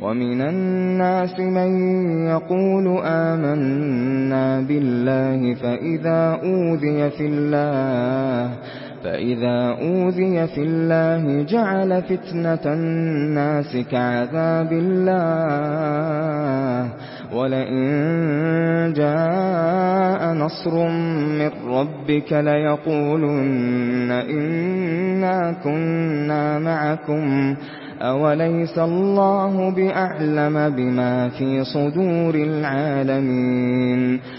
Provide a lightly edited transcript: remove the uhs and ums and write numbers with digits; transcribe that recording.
وَمِنَ النَّاسِ مَن يَقُولُ آمَنَّا بِاللَّهِ فَإِذَا أُوذِيَ فِي اللَّهِ جَعَلَ فِتْنَةَ النَّاسِ كَعَذَابِ اللَّهِ ۚ وَلَئِن جَاءَ نَصْرٌ مِّن رَّبِّكَ لَيَقُولُنَّ إِنَّا كُنَّا مَعَكُمْ ۚ أَوَلَيْسَ اللَّهُ بِأَعْلَمَ بِمَا فِي صُدُورِ الْعَالَمِينَ